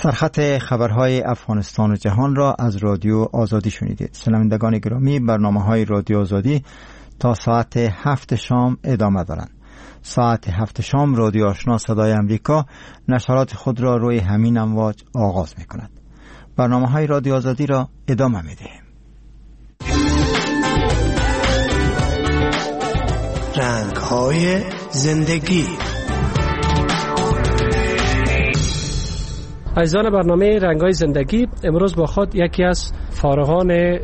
سرخط خبرهای افغانستان و جهان را از رادیو آزادی شنیدید. شنوندگان گرامی، برنامه‌های رادیو آزادی تا ساعت 7 شام ادامه دارند. ساعت 7 شام رادیو آشنا صدای امریکا نشرات خود را روی همین امواج آغاز می‌کند. برنامه‌های رادیو آزادی را ادامه می‌دهیم. رنگ‌های زندگی. عزیزان برنامه رنگ‌های زندگی، امروز با خود یکی از فارغان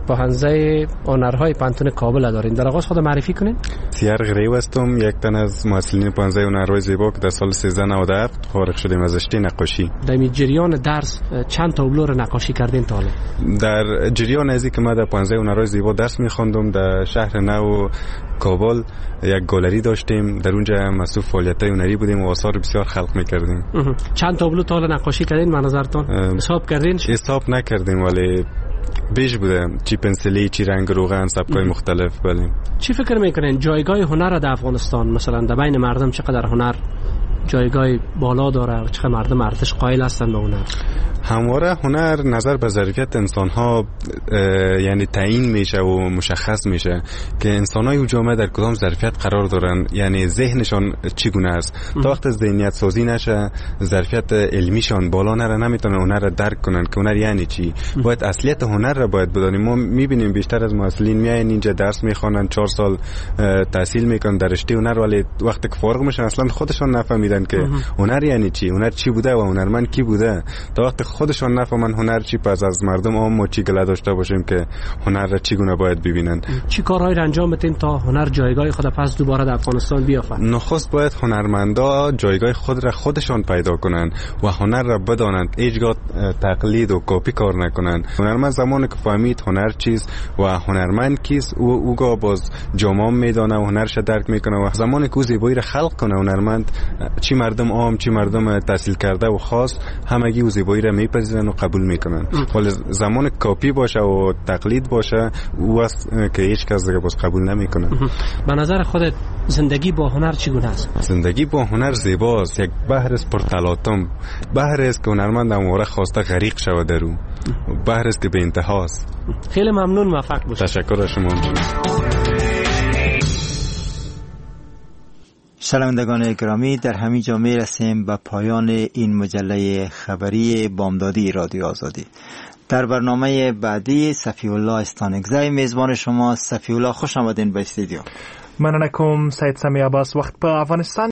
پوهنځی هنرهای پانتون کابل داریم. در آغاز خود معرفی کنین. سیار غریب هستم، یک تن از مسئولین پوهنځی هنرهای زیبا که در سال 1397 فارغ شدیم از رشته نقاشی. در جریان درس چند تابلو رو نقاشی کردین تا حالا؟ در جریان ازی که من در پوهنځی هنرهای زیبا درس می‌خواندم در شهر نو کابل یک گالری داشتیم، در اونجا مسئول فعالیت‌های هنری بودیم و آثار بسیار خلق می‌کردیم. چند تابلو تا حالا نقاشی کردین به نظرتون؟ حساب کردین؟ حساب نکردیم ولی بیش بوده، چی پنسلی، چی رنگ روغن، سبکای مختلف. بله. چی فکر میکنین جایگاه هنر در افغانستان مثلا در بین مردم چقدر هنر جایگاه بالا داره و چقدر مردم ارزش قائل هستن به هنر؟ همواره هنر نظر به ظرفیت انسان‌ها یعنی تعیین میشه و مشخص میشه که انسان‌های اون جامعه در کدام ظرفیت قرار دارن، یعنی ذهنشان چگونه است. تا وقت ذهنیت سازی نشه، ظرفیت علمیشان بالا نره، نمیتونن هنر را درک کنن که هنر یعنی چی. باید اصلیت هنر را باید بدونیم. ما میبینیم بیشتر از مسئولین میاین اینجا درس میخوانن، 4 سال تحصیل میکنن در رشته هنر، ولی وقتی که فارغ میشن اصلا خودشان نفهمیدن که هنر یعنی چی، هنر چی بوده و هنرمند کی بوده. تا وقتی خودشان نفهمن هنر چی، پس از مردم عام چی گله داشته باشیم که هنر را چگونه باید ببینن. چی کارهایی را انجام بدین تا هنر جایگاه خود پس دوباره در افغانستان بیافته؟ نخست باید هنرمندا جایگاه خود را خودشان پیدا کنن و هنر را بدانند، هیچگاه تقلید و کپی کار نکنن. هنرمند زمانی که فهمید هنر چیست و هنرمند کیست، اوگاه باز جامعه میدانه و هنرش درک میکنه و زمانی که او زیبایی را خلق کنه هنرمند، چی مردم عام چی مردم تحصیل کرده و خاص، همگی او زیبایی را میپذیرن و قبول میکنن. ولی زمان کپی باشه و تقلید باشه، او است که هیچ کس دیگه باز قبول نمیکنه. به نظر خودت زندگی با هنر چگونه است؟ زندگی با هنر زیباست، یک بحر است پر تلاطم، بحر است که هنرمند همواره خواسته غریق شود در او، بحر است که به انتهاست. خیلی ممنون، موفق باشید. تشکر از شما. شنوندگان گرامی، در همین جا میرسیم به پایان این مجله خبری بامدادی رادیو آزادی. در برنامه بعدی صفی الله استانگزی میزبان شما. صفی الله، خوش آمدین به استودیو. مننه کوم سید سمی عباس. وقت په افغانستان